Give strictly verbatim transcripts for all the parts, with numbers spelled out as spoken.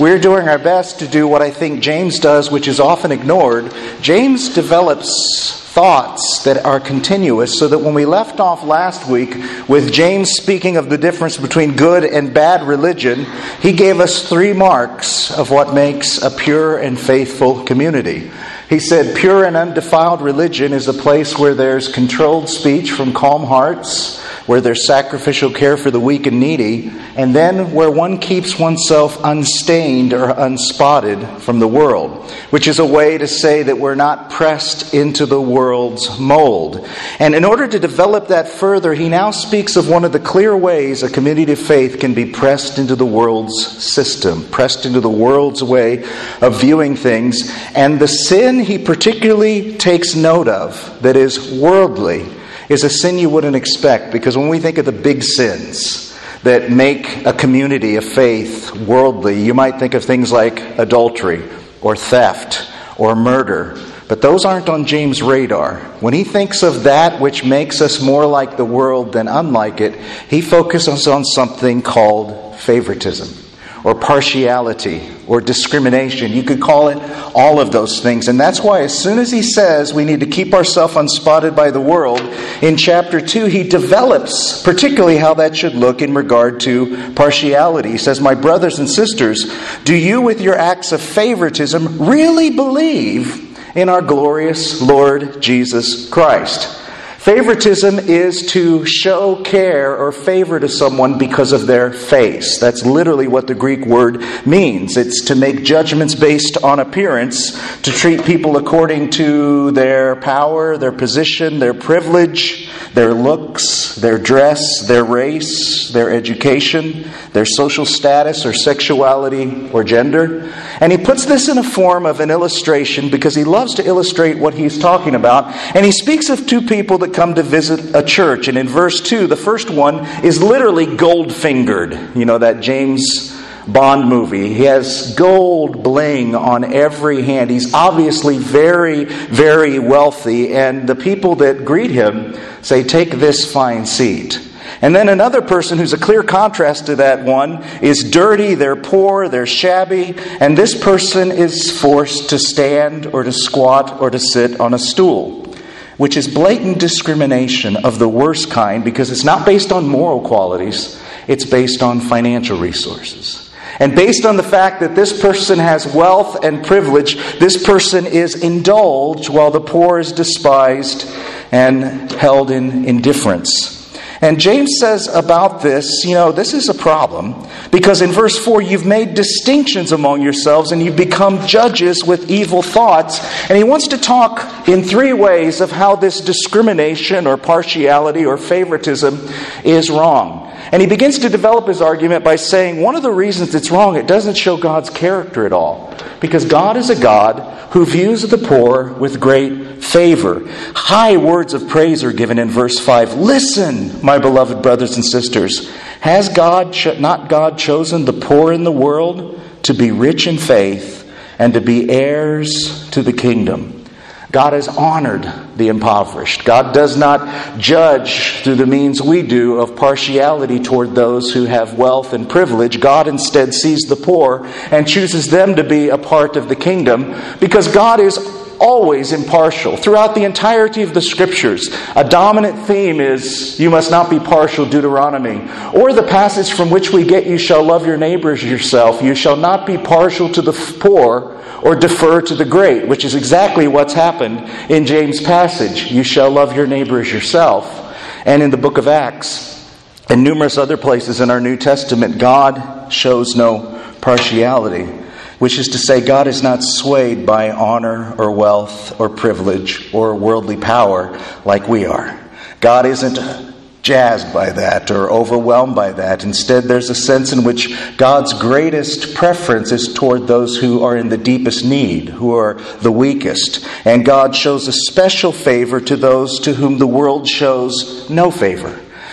We're doing our best to do what I think James does, which is often ignored. James develops thoughts that are continuous, so that when we left off last week with James speaking of the difference between good and bad religion, he gave us three marks of what makes a pure and faithful community. He said, pure and undefiled religion is a place where there's controlled speech from calm hearts, where there's sacrificial care for the weak and needy, and then where one keeps oneself unstained or unspotted from the world, which is a way to say that we're not pressed into the world's mold. And in order to develop that further, he now speaks of one of the clear ways a community of faith can be pressed into the world's system, pressed into the world's way of viewing things. And the sin he particularly takes note of that is worldly is a sin you wouldn't expect, because when we think of the big sins that make a community of faith worldly, you might think of things like adultery or theft or murder. But those aren't on James' radar. When he thinks of that which makes us more like the world than unlike it, he focuses on something called favoritism or partiality or discrimination. You could call it all of those things. And that's why as soon as he says we need to keep ourselves unspotted by the world, in chapter two he develops particularly how that should look in regard to partiality. He says, my brothers and sisters, do you with your acts of favoritism really believe in our glorious Lord Jesus Christ? Favoritism is to show care or favor to someone because of their face. That's literally what the Greek word means. It's to make judgments based on appearance, to treat people according to their power, their position, their privilege, their looks, their dress, their race, their education, their social status or sexuality or gender. And he puts this in a form of an illustration because he loves to illustrate what he's talking about. And he speaks of two people that come to visit a church. And in verse two, the first one is literally gold-fingered. You know, that James Bond movie. He has gold bling on every hand. He's obviously very, very wealthy. And the people that greet him say, take this fine seat. And then another person who's a clear contrast to that one is dirty, they're poor, they're shabby, and this person is forced to stand or to squat or to sit on a stool, which is blatant discrimination of the worst kind, because it's not based on moral qualities, it's based on financial resources. And based on the fact that this person has wealth and privilege, this person is indulged while the poor is despised and held in indifference. And James says about this, you know, this is a problem, because in verse four, you've made distinctions among yourselves and you've become judges with evil thoughts. And he wants to talk in three ways of how this discrimination or partiality or favoritism is wrong. And he begins to develop his argument by saying one of the reasons it's wrong, it doesn't show God's character at all. Because God is a God who views the poor with great favor. High words of praise are given in verse five. Listen, my beloved brothers and sisters. Has God, not God chosen the poor in the world to be rich in faith and to be heirs to the kingdom? God has honored the impoverished. God does not judge through the means we do of partiality toward those who have wealth and privilege. God instead sees the poor and chooses them to be a part of the kingdom, because God is always impartial. Throughout the entirety of the Scriptures, a dominant theme is, you must not be partial, Deuteronomy. Or the passage from which we get, you shall love your neighbor as yourself. You shall not be partial to the poor or defer to the great, which is exactly what's happened in James' passage. You shall love your neighbor as yourself. And in the book of Acts and numerous other places in our New Testament, God shows no partiality, which is to say God is not swayed by honor or wealth or privilege or worldly power like we are. God isn't jazzed by that or overwhelmed by that. Instead, there's a sense in which God's greatest preference is toward those who are in the deepest need, who are the weakest. And God shows a special favor to those to whom the world shows no favor.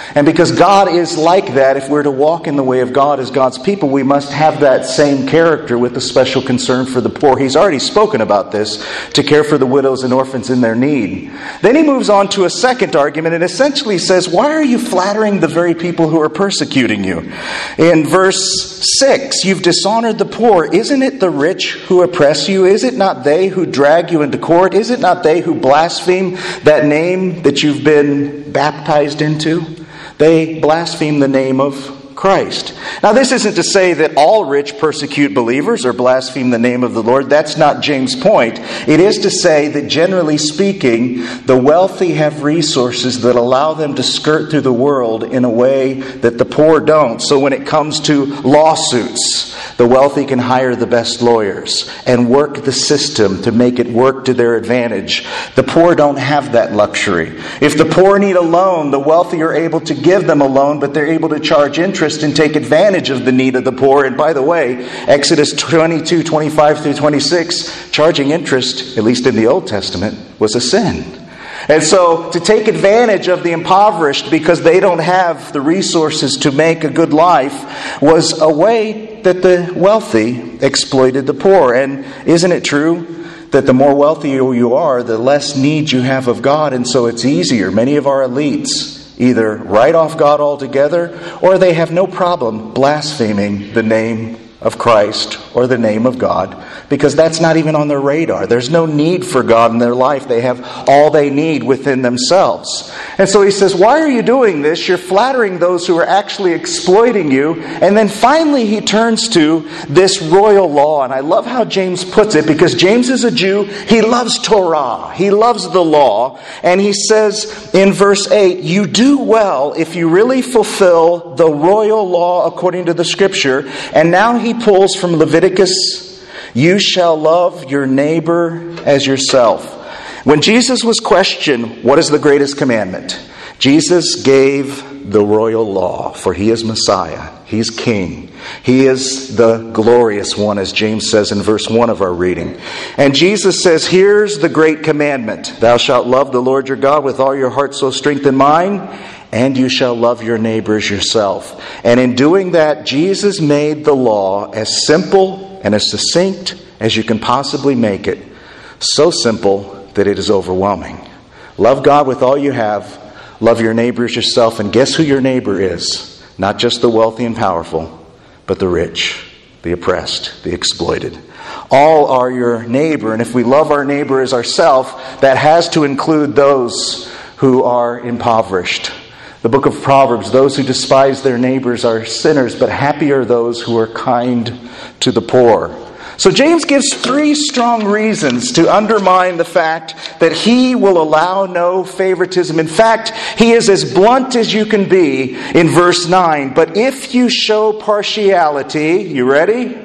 And because God is like that, if we're to walk in the way of God as God's people, we must have that same character with a special concern for the poor. He's already spoken about this, to care for the widows and orphans in their need. Then he moves on to a second argument and essentially says, why are you flattering the very people who are persecuting you? In verse six, you've dishonored the poor. Isn't it the rich who oppress you? Is it not they who drag you into court? Is it not they who blaspheme that name that you've been baptized into? They blaspheme the name of Christ. Now, this isn't to say that all rich persecute believers or blaspheme the name of the Lord. That's not James' point. It is to say that generally speaking, the wealthy have resources that allow them to skirt through the world in a way that the poor don't. So when it comes to lawsuits, the wealthy can hire the best lawyers and work the system to make it work to their advantage. The poor don't have that luxury. If the poor need a loan, the wealthy are able to give them a loan, but they're able to charge interest and take advantage of the need of the poor. And by the way, Exodus twenty-two, twenty-five through twenty-six, charging interest, at least in the Old Testament, was a sin. And so to take advantage of the impoverished because they don't have the resources to make a good life was a way that the wealthy exploited the poor. And isn't it true that the more wealthy you are, the less need you have of God, and so it's easier. Many of our elites either write off God altogether, or they have no problem blaspheming the name of Christ or the name of God, because that's not even on their radar. There's no need for God in their life. They have all they need within themselves. And so he says, why are you doing this? You're flattering those who are actually exploiting you. And then finally he turns to this royal law. And I love how James puts it, because James is a Jew. He loves Torah. He loves the law. And he says in verse eight, you do well if you really fulfill the royal law according to the Scripture. And now he He pulls from Leviticus, you shall love your neighbor as yourself. When Jesus was questioned, what is the greatest commandment? Jesus gave the royal law, for he is Messiah. He's King. He is the glorious one, as James says in verse one of our reading. And Jesus says, here's the great commandment. Thou shalt love the Lord your God with all your heart, soul, strength, and mind. And you shall love your neighbors yourself. And in doing that, Jesus made the law as simple and as succinct as you can possibly make it. So simple that it is overwhelming. Love God with all you have. Love your neighbors yourself. And guess who your neighbor is? Not just the wealthy and powerful, but the rich, the oppressed, the exploited. All are your neighbor. And if we love our neighbor as ourselves, that has to include those who are impoverished. The book of Proverbs, those who despise their neighbors are sinners, but happy are those who are kind to the poor. So James gives three strong reasons to undermine the fact that he will allow no favoritism. In fact, he is as blunt as you can be in verse nine. But if you show partiality, you ready?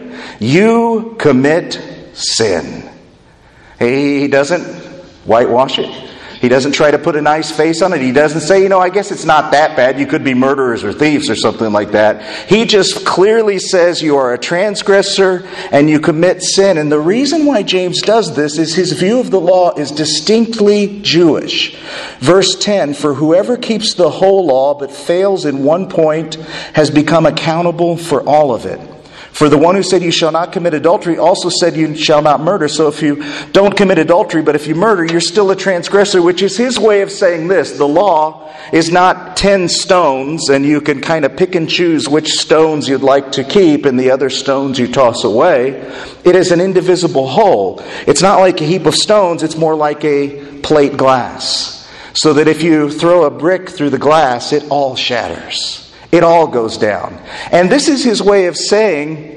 You commit sin. He doesn't whitewash it. He doesn't try to put a nice face on it. He doesn't say, you know, I guess it's not that bad. You could be murderers or thieves or something like that. He just clearly says you are a transgressor and you commit sin. And the reason why James does this is his view of the law is distinctly Jewish. Verse ten, for whoever keeps the whole law but fails in one point has become accountable for all of it. For the one who said you shall not commit adultery also said you shall not murder. So if you don't commit adultery, but if you murder, you're still a transgressor, which is his way of saying this. The law is not ten stones, and you can kind of pick and choose which stones you'd like to keep and the other stones you toss away. It is an indivisible whole. It's not like a heap of stones, it's more like a plate glass. So that if you throw a brick through the glass, it all shatters. It all goes down. And this is his way of saying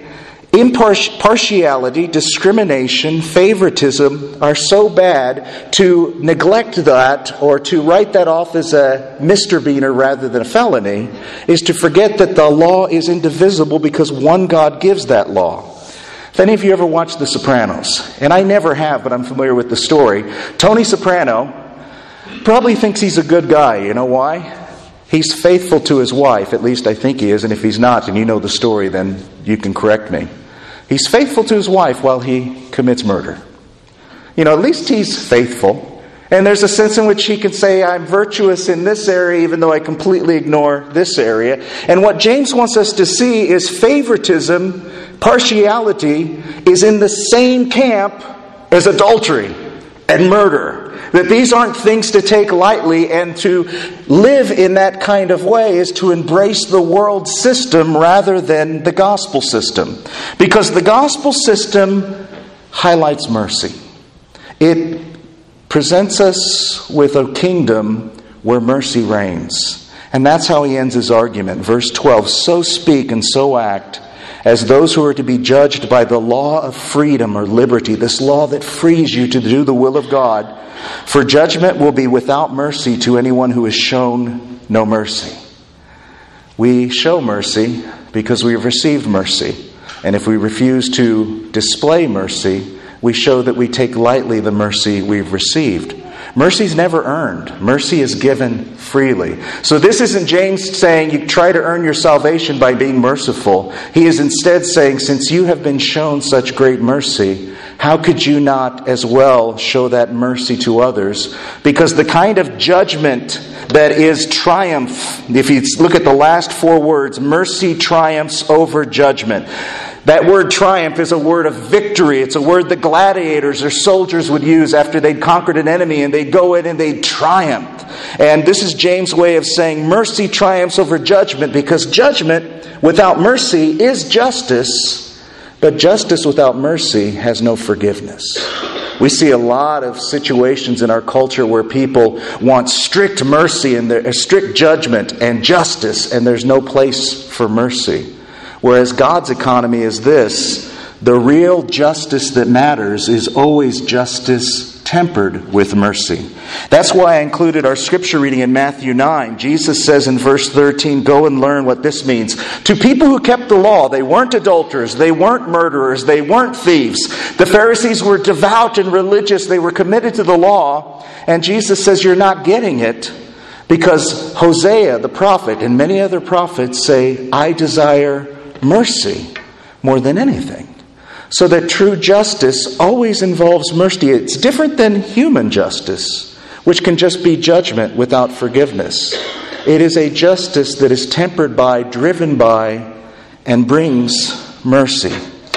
impartiality, discrimination, favoritism are so bad, to neglect that or to write that off as a misdemeanor rather than a felony is to forget that the law is indivisible because one God gives that law. If any of you ever watched The Sopranos, and I never have, but I'm familiar with the story, Tony Soprano probably thinks he's a good guy. You know why? He's faithful to his wife, at least I think he is, and if he's not, and you know the story, then you can correct me. He's faithful to his wife while he commits murder. You know, at least he's faithful. And there's a sense in which he can say, I'm virtuous in this area even though I completely ignore this area. And what James wants us to see is favoritism, partiality, is in the same camp as adultery and murder. That these aren't things to take lightly, and to live in that kind of way is to embrace the world system rather than the gospel system. Because the gospel system highlights mercy. It presents us with a kingdom where mercy reigns. And that's how he ends his argument. Verse twelve, so speak and so act as those who are to be judged by the law of freedom or liberty, this law that frees you to do the will of God. For judgment will be without mercy to anyone who has shown no mercy. We show mercy because we have received mercy. And if we refuse to display mercy, we show that we take lightly the mercy we've received. Mercy is never earned. Mercy is given freely. So this isn't James saying you try to earn your salvation by being merciful. He is instead saying, since you have been shown such great mercy, how could you not as well show that mercy to others? Because the kind of judgment that is triumph, if you look at the last four words, mercy triumphs over judgment. That word triumph is a word of victory. It's a word that gladiators or soldiers would use after they'd conquered an enemy, and they'd go in and they'd triumph. And this is James' way of saying mercy triumphs over judgment, because judgment without mercy is justice, but justice without mercy has no forgiveness. We see a lot of situations in our culture where people want strict mercy and their, strict judgment and justice, and there's no place for mercy. Whereas God's economy is this: the real justice that matters is always justice tempered with mercy. That's why I included our scripture reading in Matthew nine. Jesus says in verse thirteen, go and learn what this means. To people who kept the law, they weren't adulterers, they weren't murderers, they weren't thieves. The Pharisees were devout and religious, they were committed to the law. And Jesus says you're not getting it, because Hosea the prophet and many other prophets say, I desire mercy more than anything. So that true justice always involves mercy. It's different than human justice, which can just be judgment without forgiveness. It is a justice that is tempered by, driven by, and brings mercy.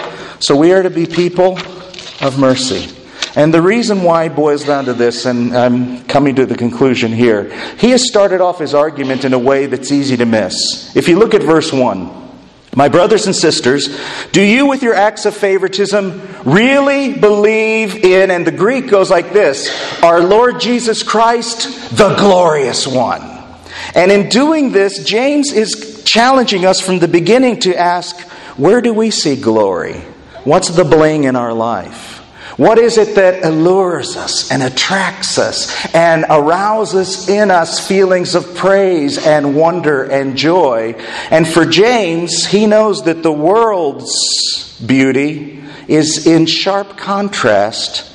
So we are to be people of mercy. And the reason why boils down to this, and I'm coming to the conclusion here, he has started off his argument in a way that's easy to miss. If you look at verse one, my brothers and sisters, do you with your acts of favoritism really believe in, and the Greek goes like this, our Lord Jesus Christ, the glorious one? And in doing this, James is challenging us from the beginning to ask, where do we see glory? What's the bling in our life? What is it that allures us and attracts us and arouses in us feelings of praise and wonder and joy? And for James, he knows that the world's beauty is in sharp contrast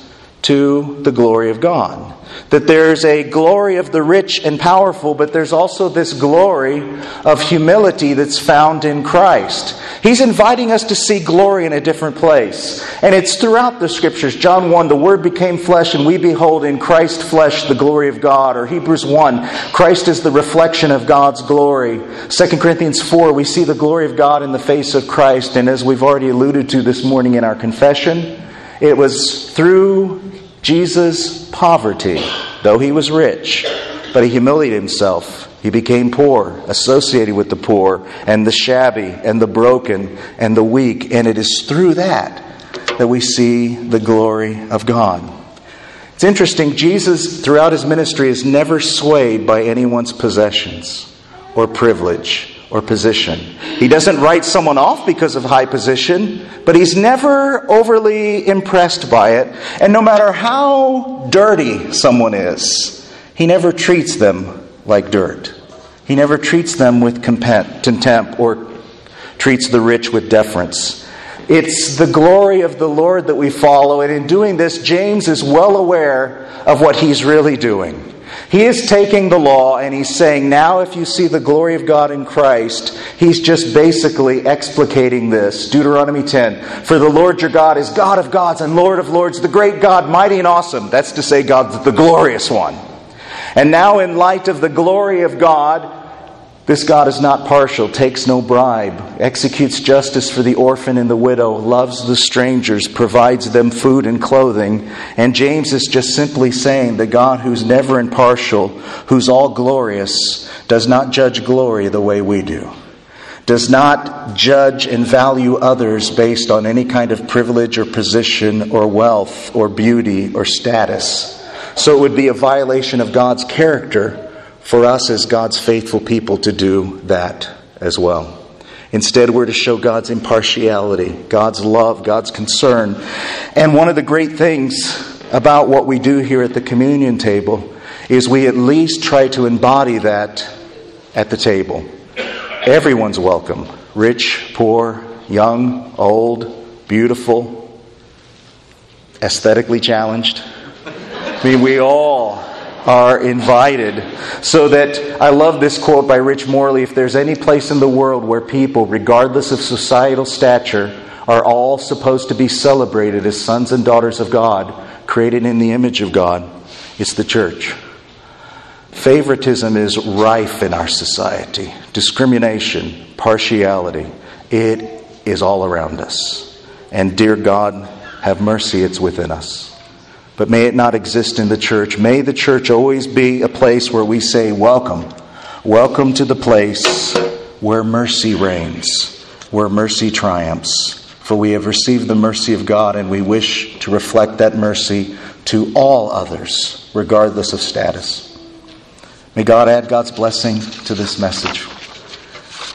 to the glory of God. That there's a glory of the rich and powerful, but there's also this glory of humility that's found in Christ. He's inviting us to see glory in a different place. And it's throughout the Scriptures. John one, the Word became flesh, and we behold in Christ's flesh the glory of God. Or Hebrews one, Christ is the reflection of God's glory. Second Corinthians four, we see the glory of God in the face of Christ. And as we've already alluded to this morning in our confession, it was through Jesus' poverty, though he was rich, but he humiliated himself. He became poor, associated with the poor and the shabby and the broken and the weak. And it is through that that we see the glory of God. It's interesting, Jesus throughout his ministry is never swayed by anyone's possessions or privilege or position. He doesn't write someone off because of high position, but he's never overly impressed by it. And no matter how dirty someone is, he never treats them like dirt. He never treats them with contempt or treats the rich with deference. It's the glory of the Lord that we follow, and in doing this, James is well aware of what he's really doing. He is taking the law and he's saying, now if you see the glory of God in Christ, he's just basically explicating this. Deuteronomy ten, for the Lord your God is God of gods and Lord of lords, the great God, mighty and awesome. That's to say God's the glorious one. And now in light of the glory of God, this God is not partial, takes no bribe, executes justice for the orphan and the widow, loves the strangers, provides them food and clothing. And James is just simply saying the God who's never impartial, who's all glorious, does not judge glory the way we do. Does not judge and value others based on any kind of privilege or position or wealth or beauty or status. So it would be a violation of God's character for us as God's faithful people to do that as well. Instead, we're to show God's impartiality, God's love, God's concern. And one of the great things about what we do here at the communion table is we at least try to embody that at the table. Everyone's welcome. Rich, poor, young, old, beautiful, aesthetically challenged. I mean, we all are invited. So that, I love this quote by Rich Morley, if there's any place in the world where people, regardless of societal stature, are all supposed to be celebrated as sons and daughters of God, created in the image of God, it's the church. Favoritism is rife in our society. Discrimination, partiality, it is all around us. And dear God, have mercy, it's within us. But may it not exist in the church. May the church always be a place where we say, welcome. Welcome to the place where mercy reigns, where mercy triumphs. For we have received the mercy of God, and we wish to reflect that mercy to all others, regardless of status. May God add God's blessing to this message.